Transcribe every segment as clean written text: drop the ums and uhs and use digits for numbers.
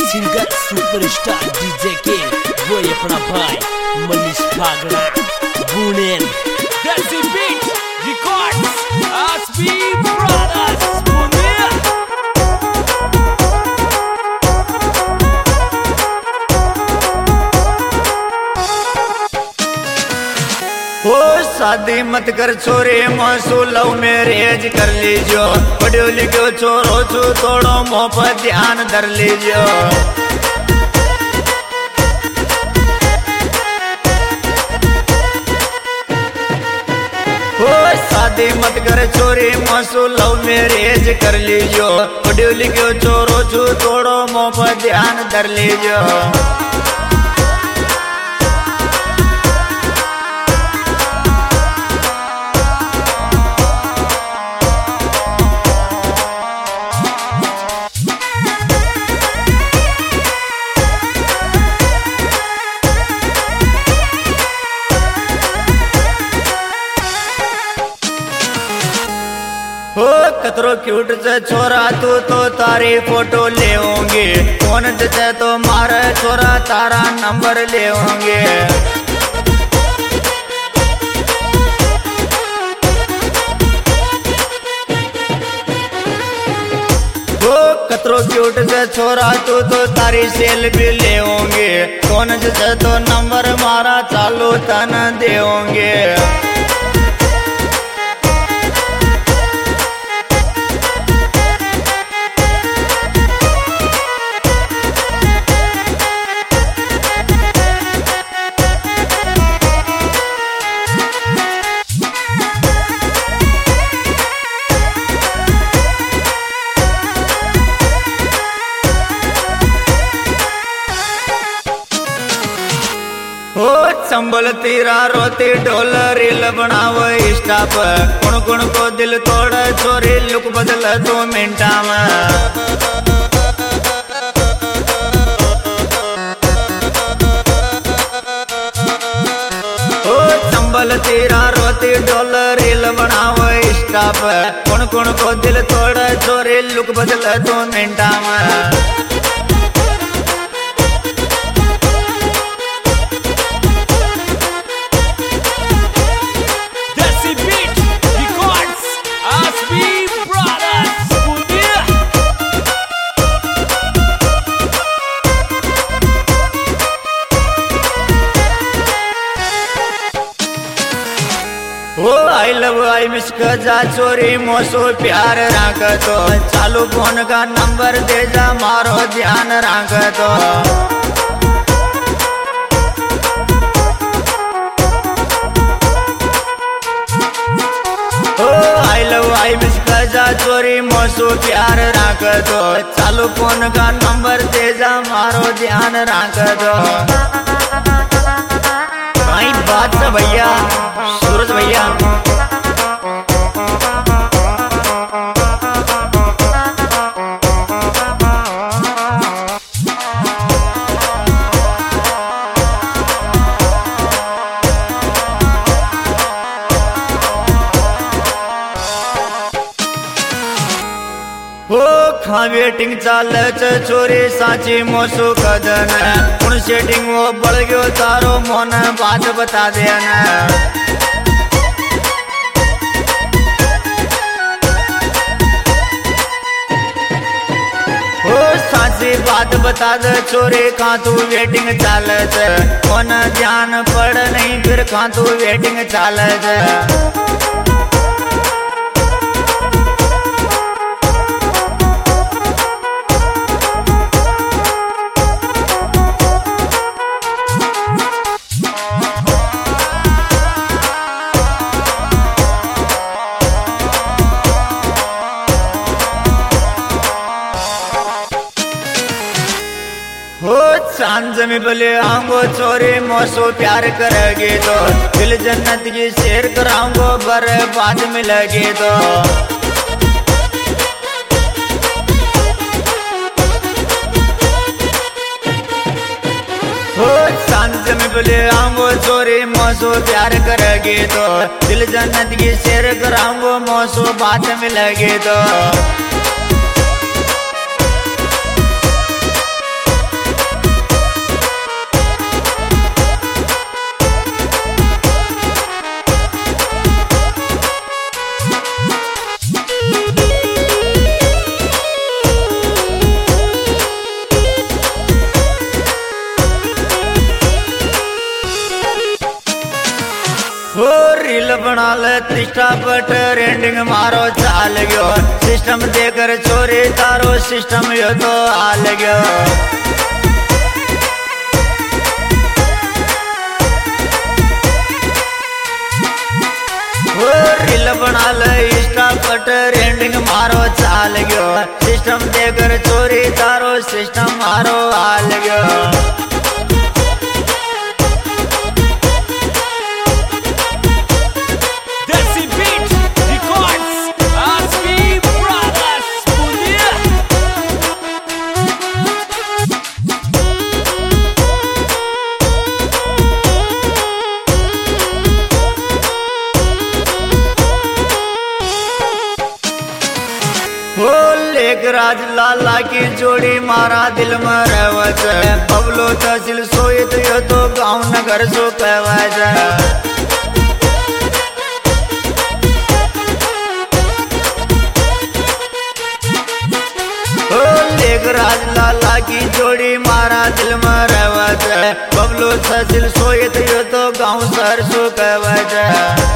Singer superstar DJ के वो अपना भाई मनीष भागड़ा बुनेन देसी बीट रिकॉर्ड्स आसबी ब्रदर्स बुनेन हो शादी मत कर छोरे मासू लव मैरिज कर लीजो पढ़ो लिखो छोरो छू थोड़ो मोह पर ध्यान धर लीजो हो शादी मत कर छोरे मासू लव मैरिज कर लीजो पढ़ो लिखो छोरो छू थोड़ो मोह पर ध्यान धर लीजो हो कतरो क्यूट से छोरा तू तो तारी फोटो ले होंगे कौन से तो मारे छोरा तारा नंबर ले होंगे हो कतरो क्यूट से छोरा तू तो तारी सेल्फी ले होंगे कौन से तो नंबर मारा चालू तन दे होंगे हो संभल तीरा रोती ढोल रील बनाव इंस्टा पर कुण कुण को दिल तोड़ छोरी लुक बदल 2 मिनटा में हो संभल तीरा रोती ढोल रील बनाव इंस्टा पर कुण कुण को दिल तोड़ छोरी लुक बदल 2 मिनटा में हो आई लव आई मिस का जा चोरी मोसो प्यार राख तो चालू फोन का नंबर दे जा मारो ध्यान राख तो हो आई लव आई मिस का जा चोरी मोसो प्यार राख तो चालू फोन का नंबर दे जा मारो ध्यान राख तो भाई बात से भैया सूरज भैया हो खा वेटिंग चाल चोरी साची मोसो कदन उन सेटिंग वो बढ़ गयो तारो मोन बात बता देना हो साची बात बता दे चोरी कहाँ तू वेटिंग चाल मोन ध्यान पड़ नहीं फिर कहाँ तू वेटिंग चाल हो सांझ में बोले आऊंगो चोरी मोसो प्यार करेगी तो दिल जन्नत की शेर कराऊंगो बर्बाद में लगे तो हो सांझ में बोले आऊंगो चोरी मोसो प्यार करेगी तो दिल जन्नत की शेर कराऊंगो मोसो बात में लगे तो रील बना ले तिष्ठा पर ट्रेंडिंग मारो चाल गयो सिस्टम देकर चोरी तारो सिस्टम यो तो हाल गयो रील बना ले इंस्टा पर ट्रेंडिंग मारो चाल गयो सिस्टम देकर चोरी तारो सिस्टम मारो हाल गयो राज लाला की जोड़ी मारा दिल में रहवत बबलो तहसील सोयत यो तो गाँव नगर सो कहवत राज लाला की जोड़ी मारा दिल में रहवत बबलो तहसील सोयत यो तो गाँव शहर सो कहवत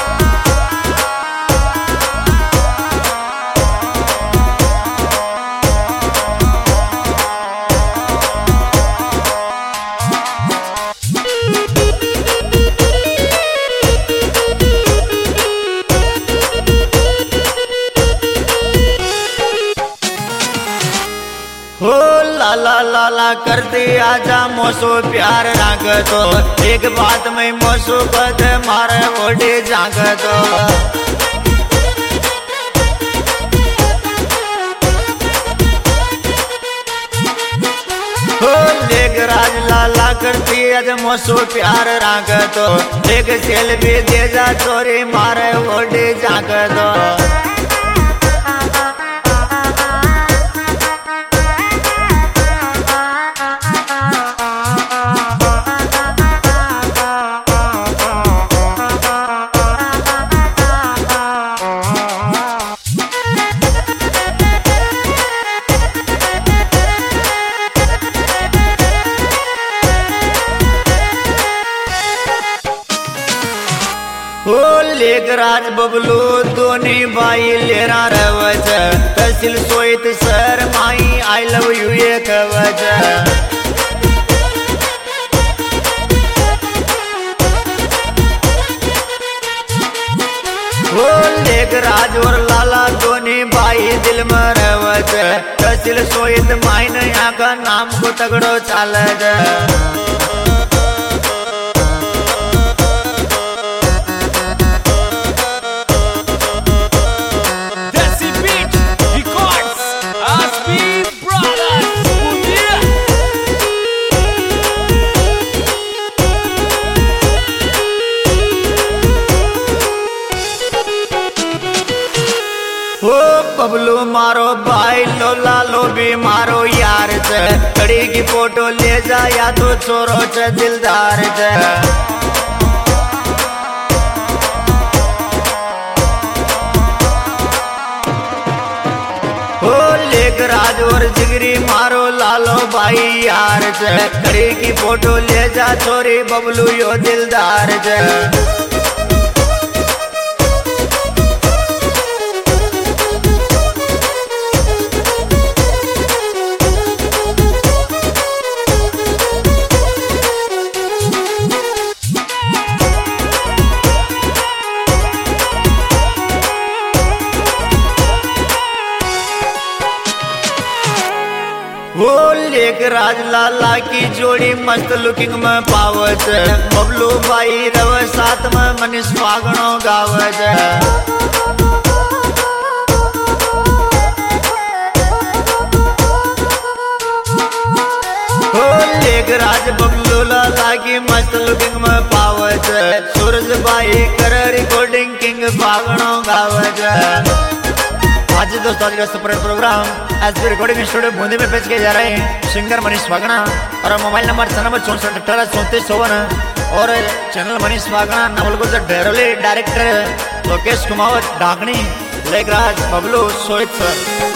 हो लाला लाला करते आजा मोसो प्यार राख तो एक बात में मोसो कद मारे ओडे जाग तो हो लेक राज लाला करती आज मोसो प्यार राख तो एक सेल भी दे जा चोरी मारे ओडे जाग तो लेक राज बबलू दोनी बाई लेरा रवच तहसील सोयत sir my I love you ये कवच हो लेक राज और लाला दोनी बाई दिल में रवच तहसील सोयत माई ने यहाँ का नाम को तगड़ो चाल बबलू मारो भाई लोला लो भी मारो यार कड़ी की फोटो ले जा या तो छोरो च दिलदार हो लेक राज और जिगरी मारो लालो भाई यार कड़ी की फोटो ले जा छोरी बबलू यो दिलदार वो लेक राज लाला की जोड़ी मस्त लुकिंग में पावत बबलू भाई रव साथ में मनीष फागणो गावत हो लेक राज बबलू लाला की मस्त लुकिंग में पावत सूरज भाई कर रिकॉर्डिंग किंग फागणो गावत आज दोस्तों आज का super program SB recording studio Bundi में पेश किए जा रहे हैं सिंगर मनीष फागणा और मोबाइल नंबर 94641834 और चैनल मनीष फागणा नवलगुर डेरोली डायरेक्टर लोकेश कुमावत डाकनी लेक राज बबलू सोहित सर।